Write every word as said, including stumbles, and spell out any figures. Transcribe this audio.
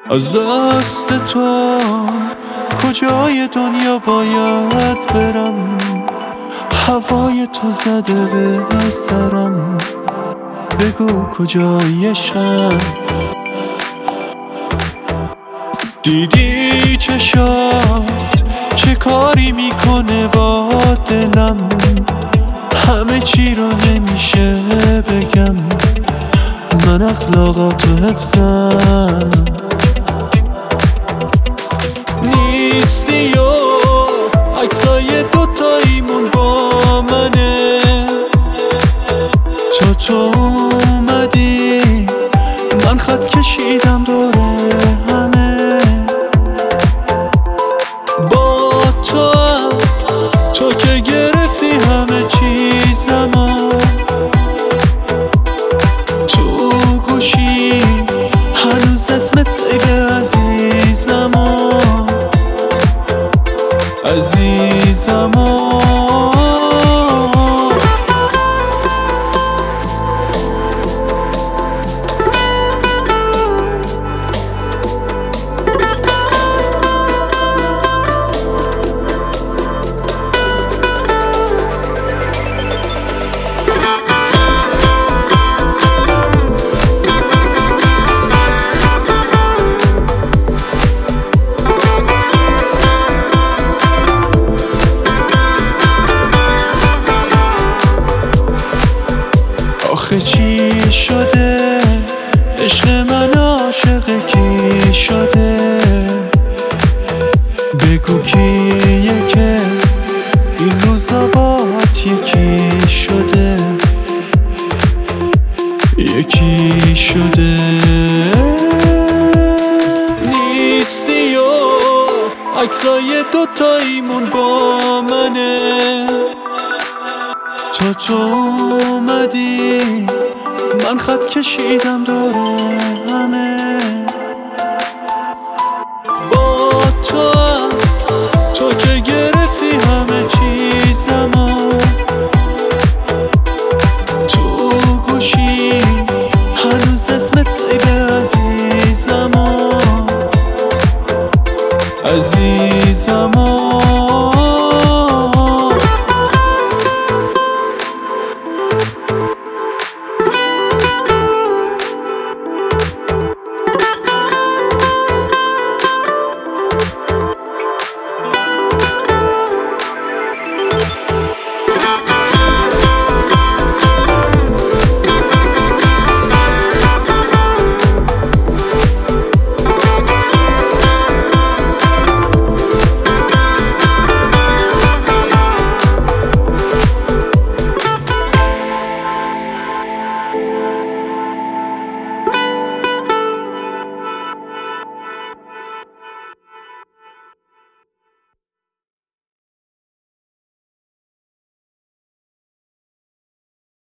از دست تو کجای دنیا باید برم؟ هوای تو زده به سرم، بگو کجای عشقم؟ دیدی چشات چه کاری میکنه با دلم؟ همه چی رو نمیشه بگم، من اخلاقاتو حفظم. نیستی و عکسای دوتاییمون با منه، تا تو اومدی من خط کشیدم دوره همه. با تو تو که گرفتی همه چیزمو، تو گوشی هنوز اسمت سیبه عزیزمو عزیزمو. آخه چی شده عشق من عاشق کی شده؟ بگو کیه که این روزا باهات یکی شده، یکی شده. نیستی و عکسای دوتاییمون با منه، تا تو اومدی من خط کشیدم دوره